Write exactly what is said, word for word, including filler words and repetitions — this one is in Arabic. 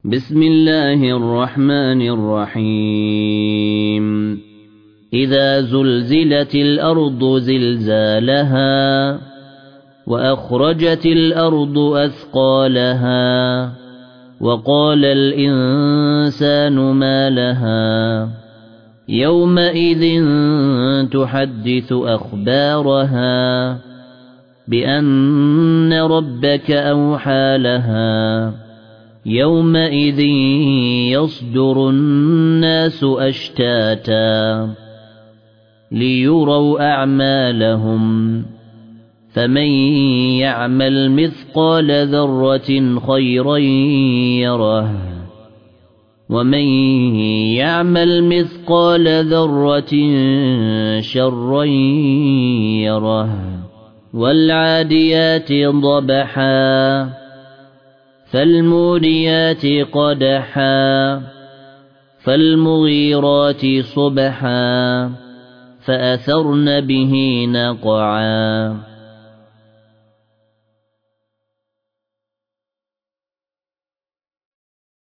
بسم الله الرحمن الرحيم إذا زلزلت الأرض زلزالها وأخرجت الأرض أثقالها وقال الإنسان ما لها يومئذ تحدث أخبارها بأن ربك أوحى لها يومئذ يصدر الناس أشتاتا ليروا أعمالهم فمن يعمل مثقال ذرة خيرا يره ومن يعمل مثقال ذرة شرا يره والعاديات ضبحا فالموريات قدحا فالمغيرات صبحا فأثرن به نقعا